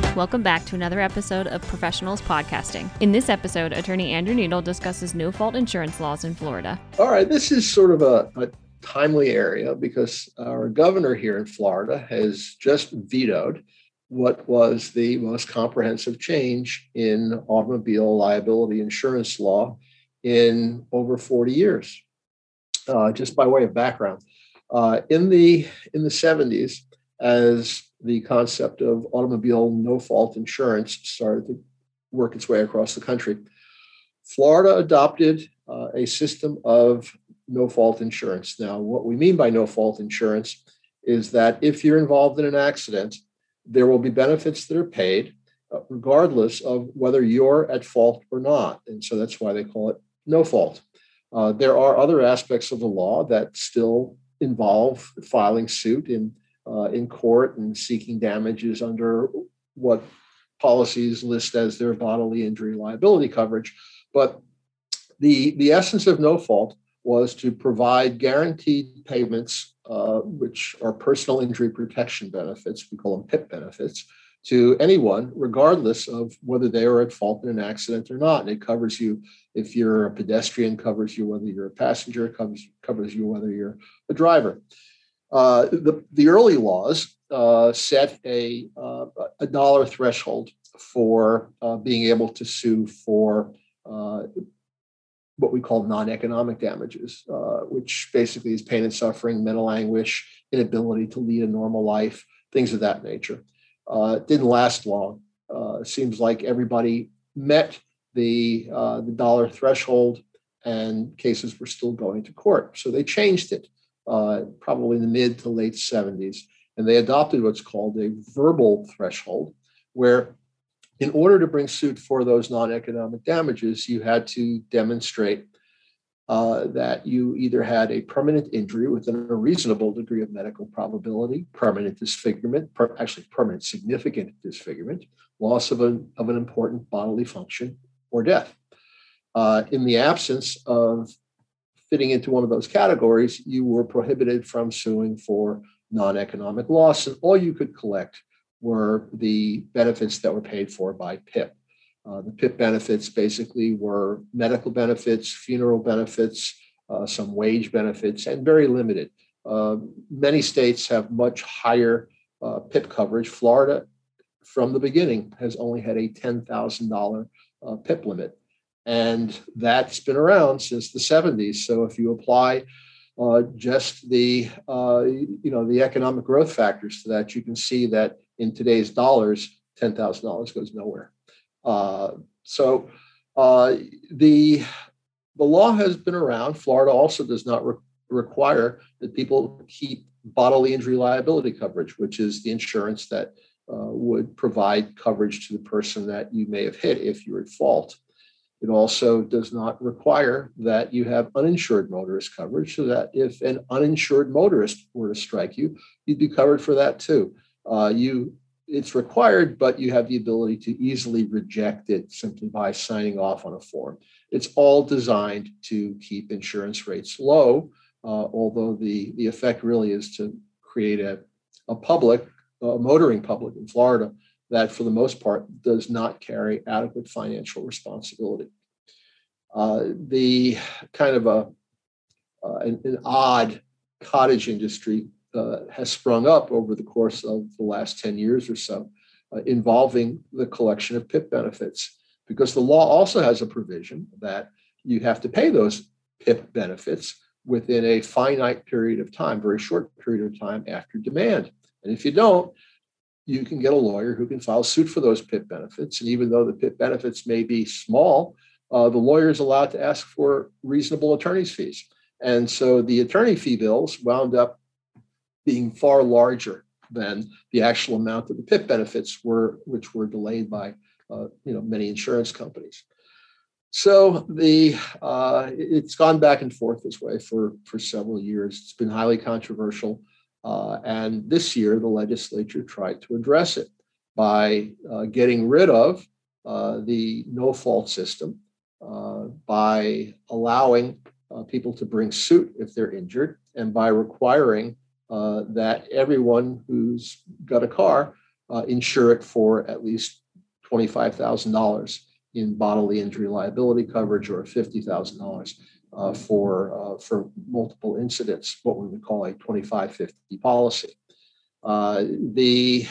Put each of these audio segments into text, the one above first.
Welcome back to another episode of Professionals Podcasting. In this episode, attorney Andrew Needle discusses no-fault insurance laws in Florida. All right, this is sort of a timely area because our governor here in Florida has just vetoed what was the most comprehensive change in automobile liability insurance law in over 40 years. Just by way of background, in the 70s, as the concept of automobile no-fault insurance started to work its way across the country, Florida adopted a system of no-fault insurance. Now, what we mean by no-fault insurance is that if you're involved in an accident, there will be benefits that are paid regardless of whether you're at fault or not. And so that's why they call it no-fault. There are other aspects of the law that still involve filing suit in court and seeking damages under what policies list as their bodily injury liability coverage. But the essence of no fault was to provide guaranteed payments, which are personal injury protection benefits, we call them PIP benefits, to anyone, regardless of whether they are at fault in an accident or not. And it covers you if you're a pedestrian, covers you whether you're a passenger, covers you whether you're a driver. The early laws set a dollar threshold for being able to sue for what we call non-economic damages, which basically is pain and suffering, mental anguish, inability to lead a normal life, things of that nature. It didn't last long. It seems like everybody met the dollar threshold and cases were still going to court. So they changed it probably in the mid to late 70s. And they adopted what's called a verbal threshold, where in order to bring suit for those non-economic damages, you had to demonstrate that you either had a permanent injury within a reasonable degree of medical probability, permanent disfigurement, permanent significant disfigurement, loss of an important bodily function, or death. In the absence of fitting into one of those categories, you were prohibited from suing for non-economic loss, and all you could collect were the benefits that were paid for by PIP. The PIP benefits basically were medical benefits, funeral benefits, some wage benefits, and very limited. Many states have much higher PIP coverage. Florida, from the beginning, has only had a $10,000 PIP limit. And that's been around since the 70s. So if you apply just the economic growth factors to that, you can see that in today's dollars, $10,000 goes nowhere. So the law has been around. Florida also does not require that people keep bodily injury liability coverage, which is the insurance that would provide coverage to the person that you may have hit if you're at fault. It also does not require that you have uninsured motorist coverage, so that if an uninsured motorist were to strike you, you'd be covered for that too. It's required, but you have the ability to easily reject it simply by signing off on a form. It's all designed to keep insurance rates low, although the effect really is to create a motoring public in Florida that, for the most part, does not carry adequate financial responsibility. The kind of an odd cottage industry has sprung up over the course of the last 10 years or so, involving the collection of PIP benefits, because the law also has a provision that you have to pay those PIP benefits within a finite period of time, very short period of time after demand. And if you don't, you can get a lawyer who can file suit for those PIP benefits. And even though the PIP benefits may be small, the lawyer is allowed to ask for reasonable attorney's fees. And so the attorney fee bills wound up being far larger than the actual amount of the PIP benefits which were delayed by many insurance companies. So it's gone back and forth this way for several years. It's been highly controversial. And this year, the legislature tried to address it by getting rid of the no-fault system, by allowing people to bring suit if they're injured, and by requiring that everyone who's got a car insure it for at least $25,000 in bodily injury liability coverage, or $50,000 for multiple incidents, what we would call a 25/50 policy. The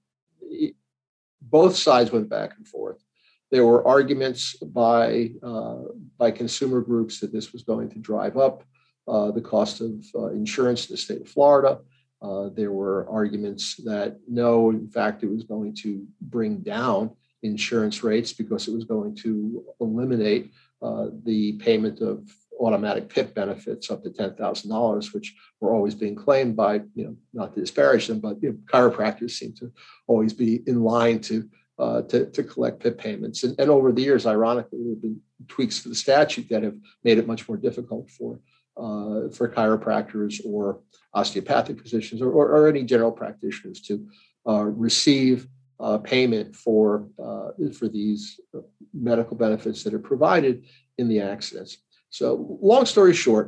Both sides went back and forth. There were arguments by consumer groups that this was going to drive up the cost of insurance in the state of Florida. There were arguments that no, in fact, it was going to bring down insurance rates because it was going to eliminate the payment of automatic PIP benefits up to $10,000, which were always being claimed by, not to disparage them, but chiropractors seem to always be in line to collect PIP payments. And over the years, ironically, there have been tweaks to the statute that have made it much more difficult for chiropractors or osteopathic physicians or any general practitioners to receive payment for these medical benefits that are provided in the accidents. So, long story short,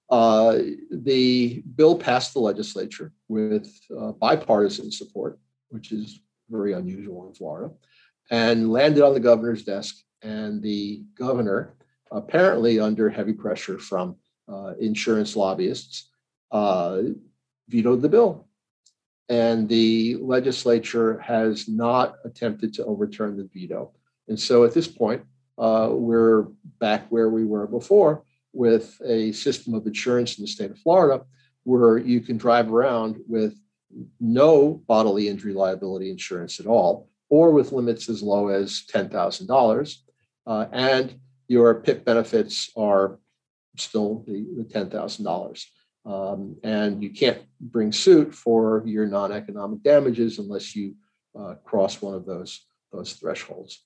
the bill passed the legislature with bipartisan support, which is very unusual in Florida, and landed on the governor's desk. And the governor, apparently under heavy pressure from insurance lobbyists, vetoed the bill. And the legislature has not attempted to overturn the veto. And so at this point, we're back where we were before, with a system of insurance in the state of Florida where you can drive around with no bodily injury liability insurance at all, or with limits as low as $10,000. And your PIP benefits are still the $10,000. And you can't bring suit for your non-economic damages unless you cross one of those thresholds.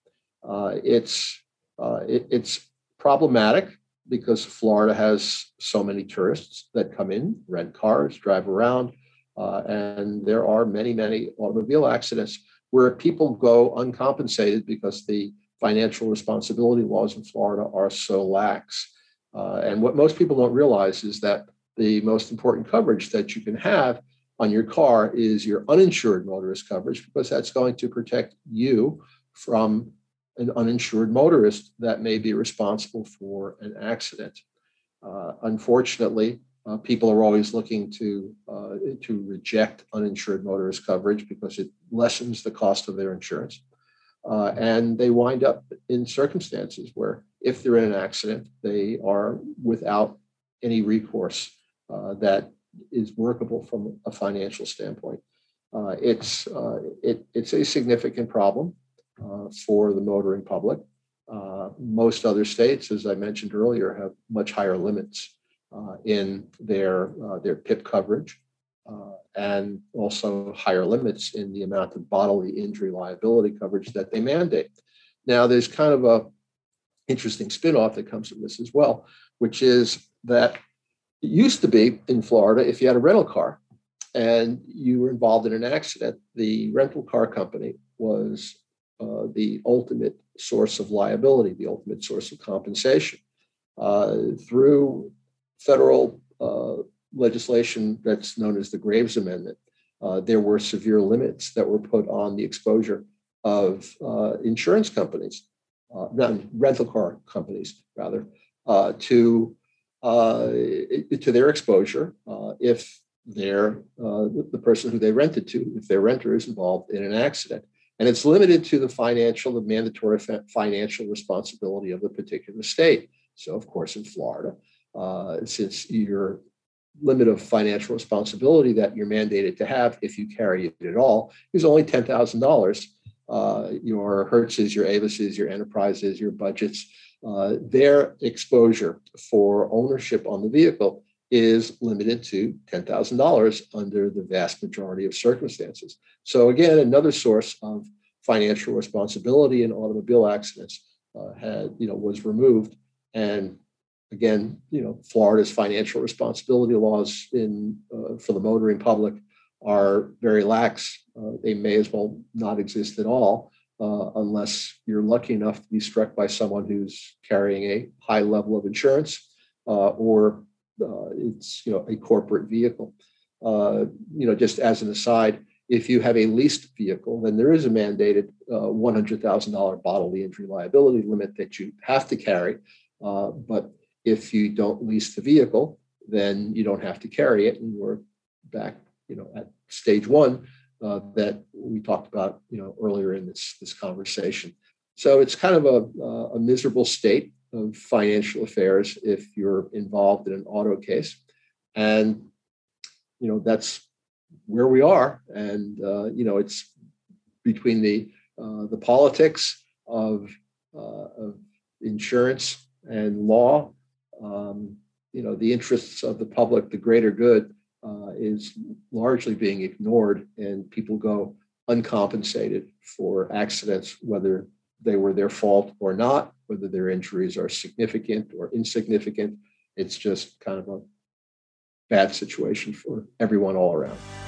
It's problematic because Florida has so many tourists that come in, rent cars, drive around, and there are many, many automobile accidents where people go uncompensated because the financial responsibility laws in Florida are so lax. And what most people don't realize is that the most important coverage that you can have on your car is your uninsured motorist coverage, because that's going to protect you from an uninsured motorist that may be responsible for an accident. Unfortunately, people are always looking to reject uninsured motorist coverage because it lessens the cost of their insurance. And they wind up in circumstances where, if they're in an accident, they are without any recourse that is workable from a financial standpoint. It's a significant problem for the motoring public. Most other states, as I mentioned earlier, have much higher limits in their PIP coverage, and also higher limits in the amount of bodily injury liability coverage that they mandate. Now, there's kind of a interesting spin-off that comes from this as well, which is that it used to be in Florida, if you had a rental car and you were involved in an accident, the rental car company was the ultimate source of liability, the ultimate source of compensation. Through federal legislation that's known as the Graves Amendment, there were severe limits that were put on the exposure of insurance companies, not rental car companies, rather, to their exposure if they're the person who they rented to, if their renter is involved in an accident. And it's limited to the mandatory financial responsibility of the particular state. So, of course, in Florida, since your limit of financial responsibility that you're mandated to have, if you carry it at all, is only $10,000. Your Hertz's, your Avis's, your Enterprises, your budgets, their exposure for ownership on the vehicle is limited to $10,000 under the vast majority of circumstances. So again, another source of financial responsibility in automobile accidents was removed. And again, Florida's financial responsibility laws for the motoring public are very lax. They may as well not exist at all unless you're lucky enough to be struck by someone who's carrying a high level of insurance or it's a corporate vehicle. Just as an aside, If you have a leased vehicle, then there is a mandated $100,000 bodily injury liability limit that you have to carry. But if you don't lease the vehicle, then you don't have to carry it. And we're back, at stage one that we talked about, earlier in this conversation. So it's kind of a miserable state of financial affairs if you're involved in an auto case, and that's where we are. And it's between the politics of insurance and law. The interests of the public, the greater good, is largely being ignored, and people go uncompensated for accidents, whether they were their fault or not, whether their injuries are significant or insignificant. It's just kind of a bad situation for everyone all around.